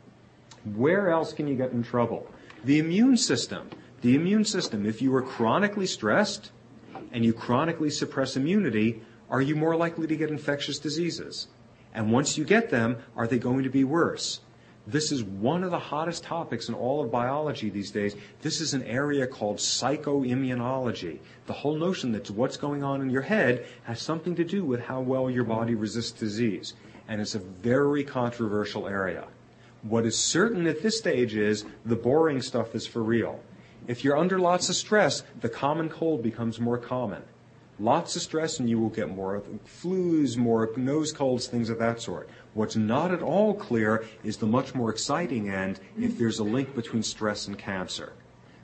Where else can you get in trouble? The immune system. The immune system, if you are chronically stressed and you chronically suppress immunity, are you more likely to get infectious diseases? And once you get them, are they going to be worse? This is one of the hottest topics in all of biology these days. This is an area called psychoimmunology. The whole notion that what's going on in your head has something to do with how well your body resists disease. And it's a very controversial area. What is certain at this stage is the boring stuff is for real. If you're under lots of stress, the common cold becomes more common. Lots of stress and you will get more flus, more nose colds, things of that sort. What's not at all clear is the much more exciting end if there's a link between stress and cancer.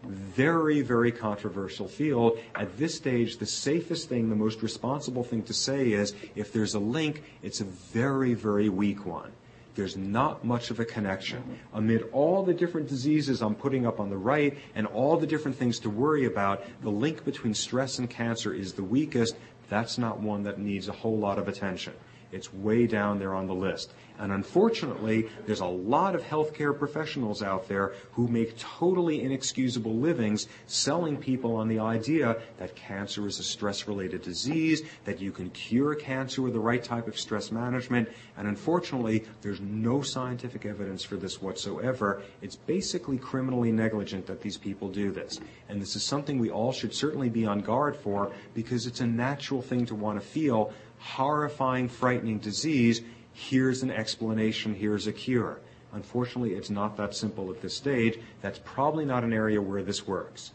Very, very controversial field. At this stage, the safest thing, the most responsible thing to say is if there's a link, it's a very, very weak one. There's not much of a connection. Amid all the different diseases I'm putting up on the right and all the different things to worry about, the link between stress and cancer is the weakest. That's not one that needs a whole lot of attention. It's way down there on the list. And unfortunately, there's a lot of healthcare professionals out there who make totally inexcusable livings selling people on the idea that cancer is a stress-related disease, that you can cure cancer with the right type of stress management. And unfortunately, there's no scientific evidence for this whatsoever. It's basically criminally negligent that these people do this. And this is something we all should certainly be on guard for because it's a natural thing to want to feel. Horrifying, frightening disease, here's an explanation, here's a cure. Unfortunately, it's not that simple at this stage. That's probably not an area where this works.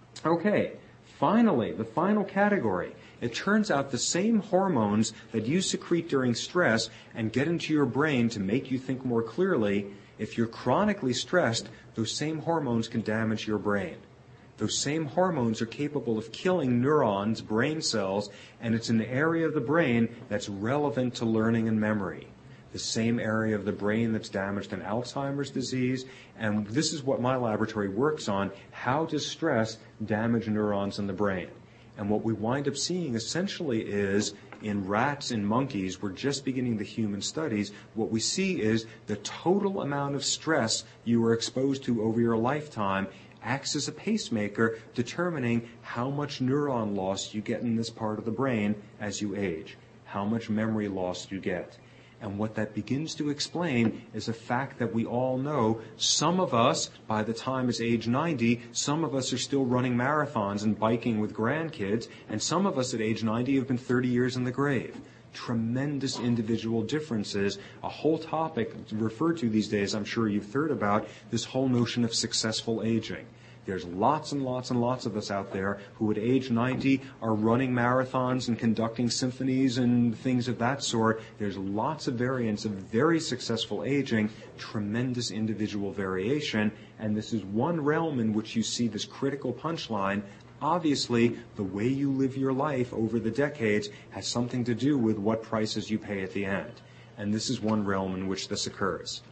Okay, finally, the final category. It turns out the same hormones that you secrete during stress and get into your brain to make you think more clearly, if you're chronically stressed, those same hormones can damage your brain. Those same hormones are capable of killing neurons, brain cells, and it's an area of the brain that's relevant to learning and memory. The same area of the brain that's damaged in Alzheimer's disease, and this is what my laboratory works on. How does stress damage neurons in the brain? And what we wind up seeing essentially is in rats and monkeys, we're just beginning the human studies, what we see is the total amount of stress you are exposed to over your lifetime acts as a pacemaker, determining how much neuron loss you get in this part of the brain as you age, how much memory loss you get. And what that begins to explain is a fact that we all know. Some of us, by the time it's age 90, some of us are still running marathons and biking with grandkids, and some of us at age 90 have been 30 years in the grave. Tremendous individual differences, a whole topic referred to these days, I'm sure you've heard about, this whole notion of successful aging. There's lots and lots and lots of us out there who at age 90 are running marathons and conducting symphonies and things of that sort. There's lots of variants of very successful aging, tremendous individual variation, and this is one realm in which you see this critical punchline. Obviously, the way you live your life over the decades has something to do with what prices you pay at the end. And this is one realm in which this occurs.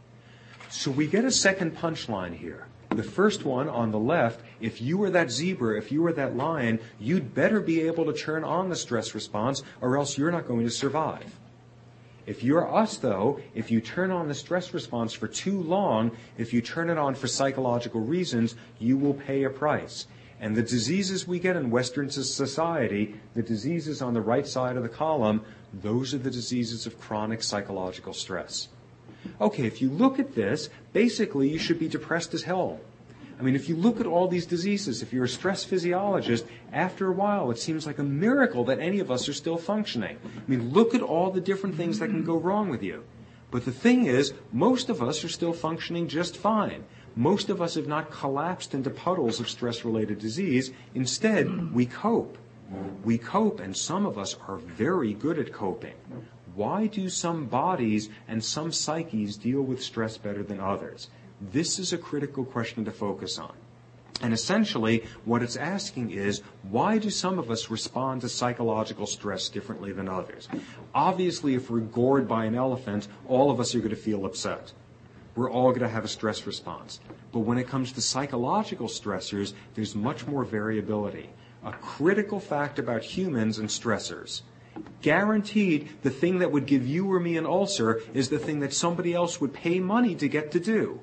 So we get a second punchline here. The first one on the left, if you were that zebra, if you were that lion, you'd better be able to turn on the stress response or else you're not going to survive. If you're us, though, if you turn on the stress response for too long, if you turn it on for psychological reasons, you will pay a price. And the diseases we get in Western society, the diseases on the right side of the column, those are the diseases of chronic psychological stress. Okay, if you look at this, basically you should be depressed as hell. I mean, if you look at all these diseases, if you're a stress physiologist, after a while it seems like a miracle that any of us are still functioning. I mean, look at all the different things that can go wrong with you. But the thing is, most of us are still functioning just fine. Most of us have not collapsed into puddles of stress-related disease. Instead, we cope. We cope, and some of us are very good at coping. Why do some bodies and some psyches deal with stress better than others? This is a critical question to focus on. And essentially, what it's asking is, why do some of us respond to psychological stress differently than others? Obviously, if we're gored by an elephant, all of us are going to feel upset. We're all going to have a stress response. But when it comes to psychological stressors, there's much more variability. A critical fact about humans and stressors. Guaranteed, the thing that would give you or me an ulcer is the thing that somebody else would pay money to get to do.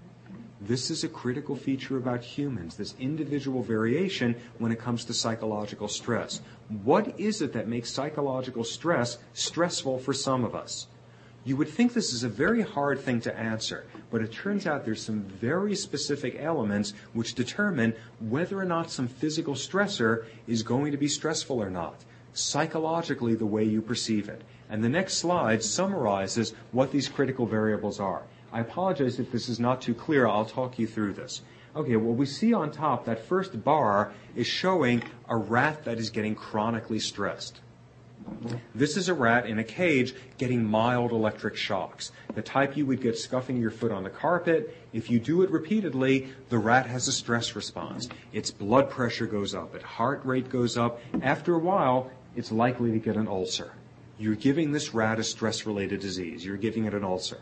This is a critical feature about humans, this individual variation when it comes to psychological stress. What is it that makes psychological stress stressful for some of us? You would think this is a very hard thing to answer, but it turns out there's some very specific elements which determine whether or not some physical stressor is going to be stressful or not, psychologically the way you perceive it. And the next slide summarizes what these critical variables are. I apologize if this is not too clear. I'll talk you through this. Okay, well, we see on top that first bar is showing a rat that is getting chronically stressed. This is a rat in a cage getting mild electric shocks, the type you would get scuffing your foot on the carpet. If you do it repeatedly, the rat has a stress response. Its blood pressure goes up, its heart rate goes up. After a while, it's likely to get an ulcer. You're giving this rat a stress-related disease. You're giving it an ulcer.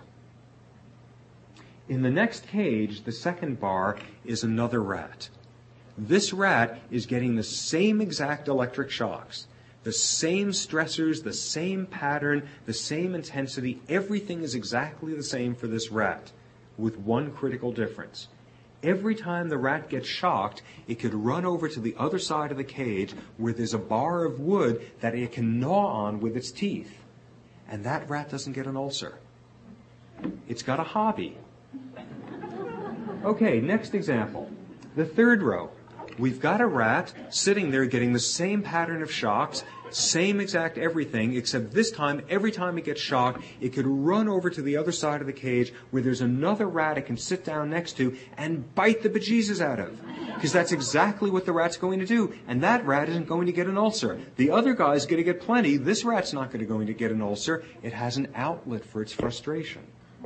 In the next cage, the second bar is another rat. This rat is getting the same exact electric shocks, the same stressors, the same pattern, the same intensity. Everything is exactly the same for this rat, with one critical difference. Every time the rat gets shocked, it could run over to the other side of the cage where there's a bar of wood that it can gnaw on with its teeth. And that rat doesn't get an ulcer. It's got a hobby. Okay, next example. The third row. We've got a rat sitting there getting the same pattern of shocks, same exact everything, except this time, every time it gets shocked, it could run over to the other side of the cage where there's another rat it can sit down next to and bite the bejesus out of. Because that's exactly what the rat's going to do. And that rat isn't going to get an ulcer. The other guy's going to get plenty. This rat's not going to get an ulcer. It has an outlet for its frustration.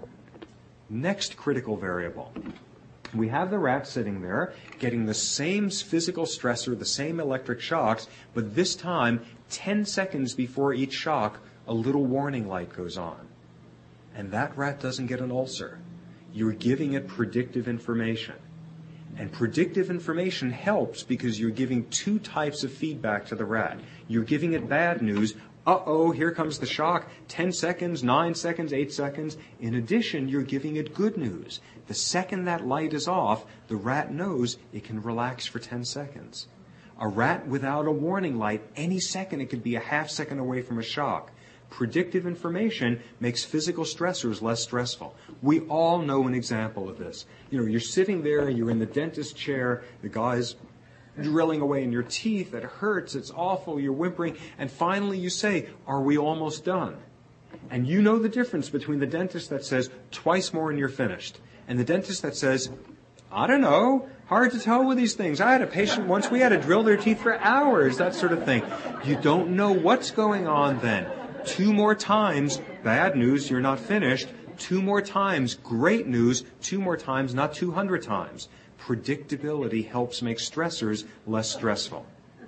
Next critical variable. We have the rat sitting there getting the same physical stressor, the same electric shocks, but this time, 10 seconds before each shock, a little warning light goes on. And that rat doesn't get an ulcer. You're giving it predictive information. And predictive information helps because you're giving two types of feedback to the rat. You're giving it bad news. Uh-oh, here comes the shock. 10 seconds, 9 seconds, 8 seconds. In addition, you're giving it good news. The second that light is off, the rat knows it can relax for 10 seconds. A rat without a warning light, any second it could be a half second away from a shock. Predictive information makes physical stressors less stressful. We all know an example of this. You're sitting there, you're in the dentist chair, the guy's drilling away in your teeth, it hurts, it's awful, you're whimpering, and finally you say, "Are we almost done?" And you know the difference between the dentist that says, "Twice more and you're finished," and the dentist that says, "I don't know, hard to tell with these things. I had a patient once, we had to drill their teeth for hours," that sort of thing. You don't know what's going on then. 2 more times, bad news, you're not finished. 2 more times, great news. 2 more times, not 200 times. Predictability helps make stressors less stressful.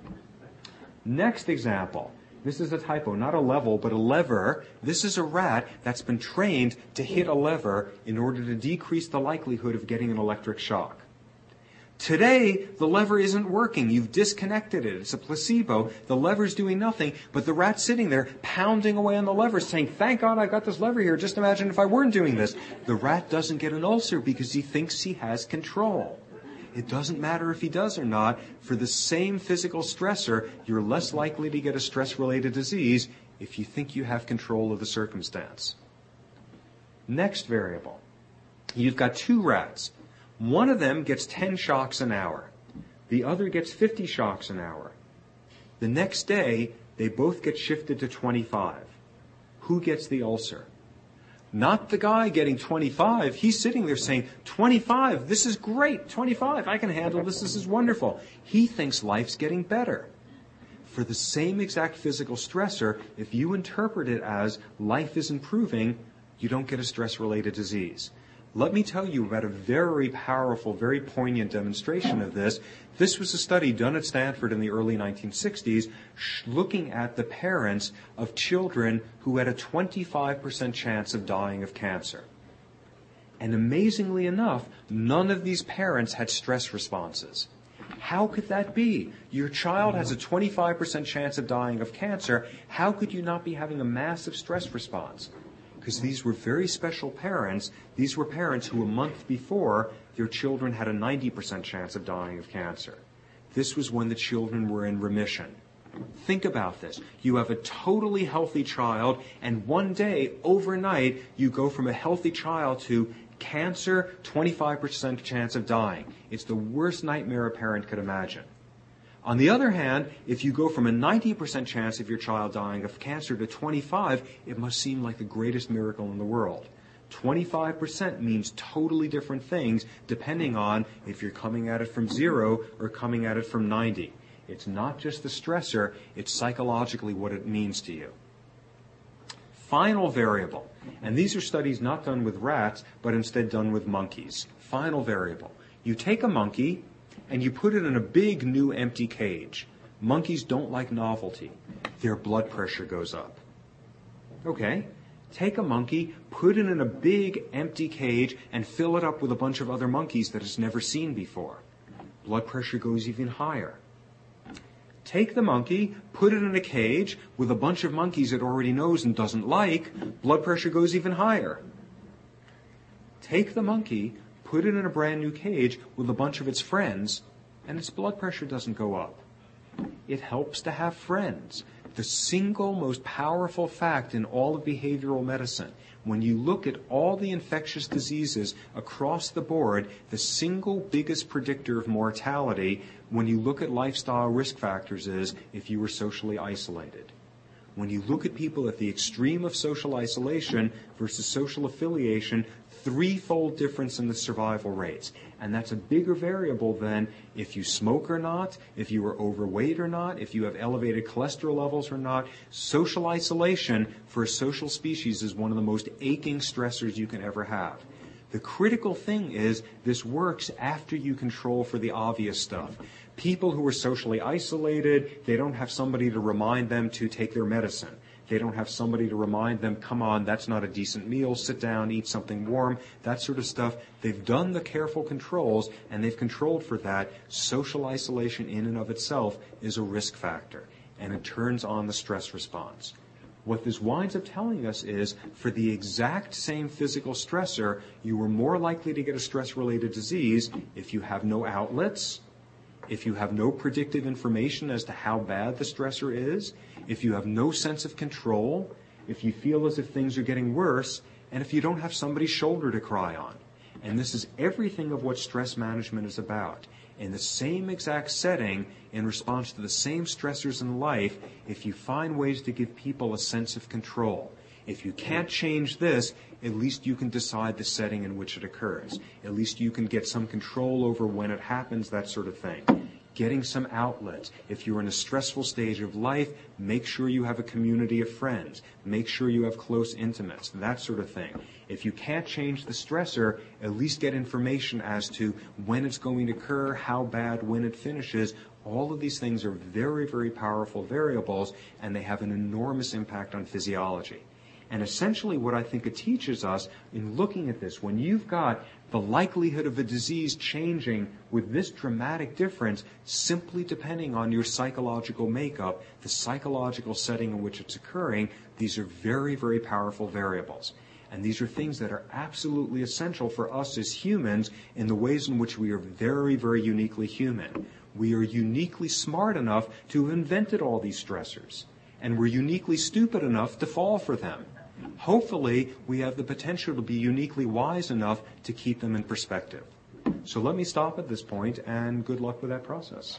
Next example. This is a typo, not a level, but a lever. This is a rat that's been trained to hit a lever in order to decrease the likelihood of getting an electric shock. Today, the lever isn't working. You've disconnected it. It's a placebo. The lever's doing nothing, but the rat's sitting there pounding away on the lever saying, thank God I got this lever here. Just imagine if I weren't doing this. The rat doesn't get an ulcer because he thinks he has control. It doesn't matter if he does or not. For the same physical stressor, you're less likely to get a stress-related disease if you think you have control of the circumstance. Next variable. You've got two rats. One of them gets 10 shocks an hour. The other gets 50 shocks an hour. The next day, they both get shifted to 25. Who gets the ulcer? Not the guy getting 25. He's sitting there saying, 25, this is great. 25, I can handle this. This is wonderful. He thinks life's getting better. For the same exact physical stressor, if you interpret it as life is improving, you don't get a stress-related disease. Let me tell you about a very powerful, very poignant demonstration of this. This was a study done at Stanford in the early 1960s looking at the parents of children who had a 25% chance of dying of cancer. And amazingly enough, none of these parents had stress responses. How could that be? Your child has a 25% chance of dying of cancer. How could you not be having a massive stress response? Because these were very special parents. These were parents who a month before, their children had a 90% chance of dying of cancer. This was when the children were in remission. Think about this. You have a totally healthy child, and one day, overnight, you go from a healthy child to cancer, 25% chance of dying. It's the worst nightmare a parent could imagine. On the other hand, if you go from a 90% chance of your child dying of cancer to 25, it must seem like the greatest miracle in the world. 25% means totally different things depending on if you're coming at it from 0 or coming at it from 90. It's not just the stressor, it's psychologically what it means to you. Final variable, and these are studies not done with rats, but instead done with monkeys. Final variable. You take a monkey, and you put it in a big new empty cage. Monkeys don't like novelty. Their blood pressure goes up. Okay, take a monkey, put it in a big empty cage, and fill it up with a bunch of other monkeys that it's never seen before. Blood pressure goes even higher. Take the monkey, put it in a cage with a bunch of monkeys it already knows and doesn't like. Blood pressure goes even higher. Take the monkey, put it in a brand new cage with a bunch of its friends, and its blood pressure doesn't go up. It helps to have friends. The single most powerful fact in all of behavioral medicine, when you look at all the infectious diseases across the board, the single biggest predictor of mortality when you look at lifestyle risk factors is if you were socially isolated. When you look at people at the extreme of social isolation versus social affiliation, threefold difference in the survival rates. And that's a bigger variable than if you smoke or not, if you are overweight or not, if you have elevated cholesterol levels or not. Social isolation for a social species is one of the most aching stressors you can ever have. The critical thing is this works after you control for the obvious stuff. People who are socially isolated, they don't have somebody to remind them to take their medicine. They don't have somebody to remind them, come on, that's not a decent meal, sit down, eat something warm, that sort of stuff. They've done the careful controls, and they've controlled for that. Social isolation in and of itself is a risk factor, and it turns on the stress response. What this winds up telling us is, for the exact same physical stressor, you are more likely to get a stress-related disease if you have no outlets, if you have no predictive information as to how bad the stressor is, if you have no sense of control, if you feel as if things are getting worse, and if you don't have somebody's shoulder to cry on. And this is everything of what stress management is about. In the same exact setting, in response to the same stressors in life, if you find ways to give people a sense of control. If you can't change this, at least you can decide the setting in which it occurs. At least you can get some control over when it happens, that sort of thing. Getting some outlets. If you're in a stressful stage of life, make sure you have a community of friends. Make sure you have close intimates, that sort of thing. If you can't change the stressor, at least get information as to when it's going to occur, how bad, when it finishes. All of these things are very, very powerful variables, and they have an enormous impact on physiology. And essentially what I think it teaches us in looking at this, when you've got the likelihood of a disease changing with this dramatic difference simply depending on your psychological makeup, the psychological setting in which it's occurring, these are very, very powerful variables. And these are things that are absolutely essential for us as humans in the ways in which we are very, very uniquely human. We are uniquely smart enough to have invented all these stressors. And we're uniquely stupid enough to fall for them. Hopefully, we have the potential to be uniquely wise enough to keep them in perspective. So let me stop at this point, and good luck with that process.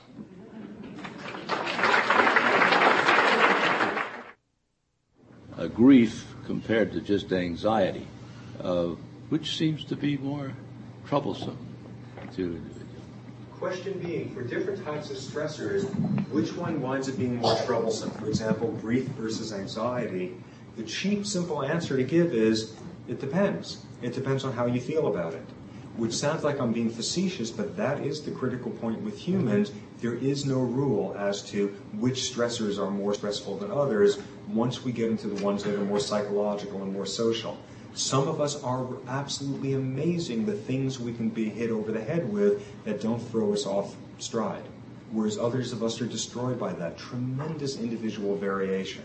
Grief compared to just anxiety, which seems to be more troublesome to an individual. Question being, for different types of stressors, which one winds up being more troublesome? For example, grief versus anxiety. The cheap, simple answer to give is, it depends. It depends on how you feel about it. Which sounds like I'm being facetious, but that is the critical point with humans. There is no rule as to which stressors are more stressful than others once we get into the ones that are more psychological and more social. Some of us are absolutely amazing, the things we can be hit over the head with that don't throw us off stride, whereas others of us are destroyed by that. Tremendous individual variation.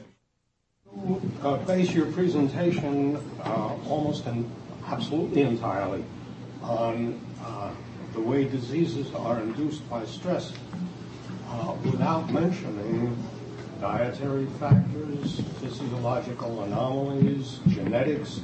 Base your presentation almost and absolutely entirely on the way diseases are induced by stress, without mentioning dietary factors, physiological anomalies, genetics,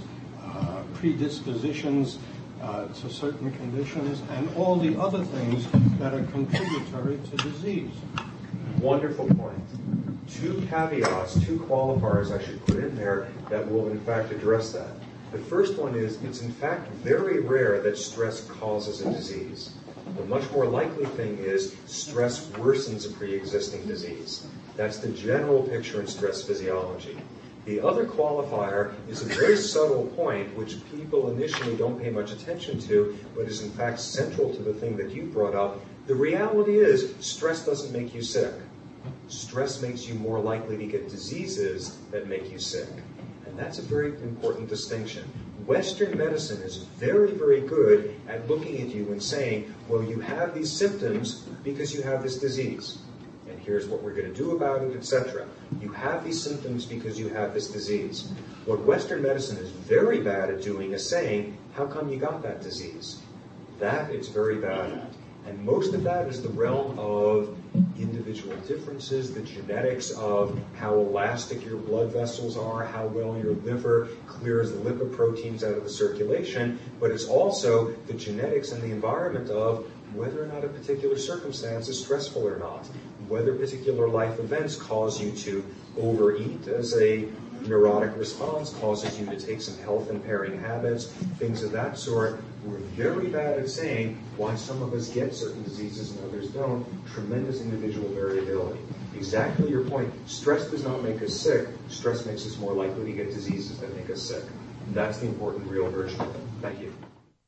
predispositions to certain conditions, and all the other things that are contributory to disease. Wonderful point. Two caveats, two qualifiers I should put in there that will in fact address that. The first one is, it's in fact very rare that stress causes a disease. The much more likely thing is stress worsens a pre-existing disease. That's the general picture in stress physiology. The other qualifier is a very subtle point which people initially don't pay much attention to, but is in fact central to the thing that you brought up. The reality is stress doesn't make you sick. Stress makes you more likely to get diseases that make you sick. And that's a very important distinction. Western medicine is very, very good at looking at you and saying, well, you have these symptoms because you have this disease. And here's what we're going to do about it, etc. You have these symptoms because you have this disease. What Western medicine is very bad at doing is saying, how come you got that disease? That it's very bad at. And most of that is the realm of individual differences, the genetics of how elastic your blood vessels are, how well your liver clears the lipoproteins out of the circulation, but it's also the genetics and the environment of whether or not a particular circumstance is stressful or not, whether particular life events cause you to overeat as a neurotic response, causes you to take some health-impairing habits, things of that sort. We're very bad at saying why some of us get certain diseases and others don't. Tremendous individual variability. Exactly your point. Stress does not make us sick. Stress makes us more likely to get diseases that make us sick. That's the important real version of it. Thank you.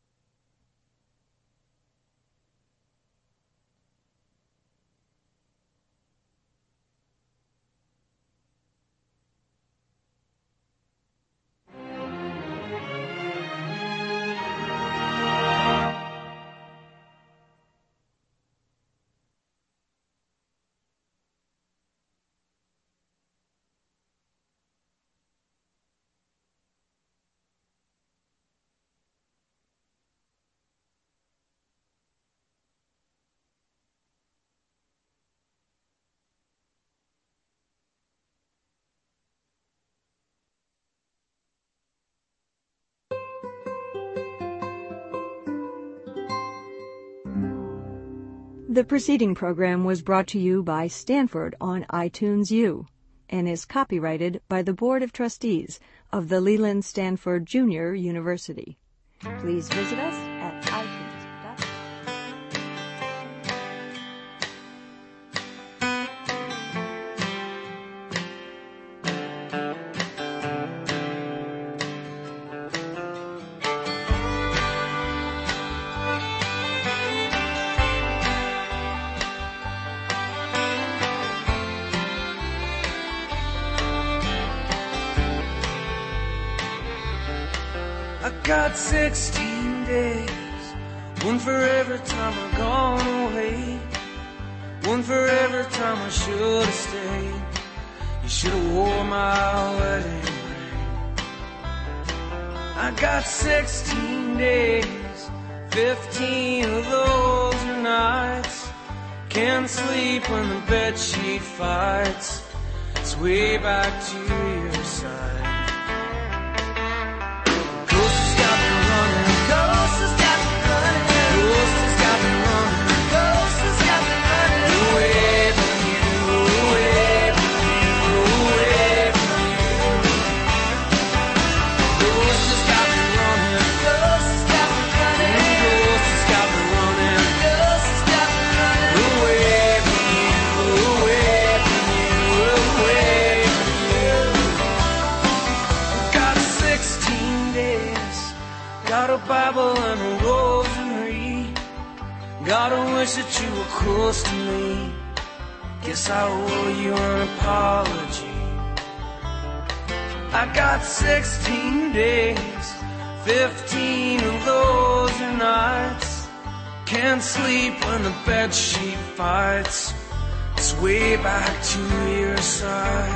The preceding program was brought to you by Stanford on iTunes U and is copyrighted by the Board of Trustees of the Leland Stanford Junior University. Please visit us at iTunes.com. I got 16 days, one for every time I've gone away, one for every time I should have stayed. You should have wore my wedding ring. I got 16 days, 15 of those are nights. Can't sleep when the bedsheet fights. It's way back to your side. Ghost has got me running. Ghost has got me running. Ghost has got me running. Ghost has got me running. Away from you, away from you, away from you. Ghost has got me running. Ghost has got me running. Ghost has got me running. Ghost has got me running. Away from you, away from you, away from you. Got 16 days. Got a Bible and a rosary. Gotta wish that you were close to me. Guess I owe you an apology. I got 16 days, 15 of those are nights. Can't sleep when the bedsheet fights. It's way back to your side.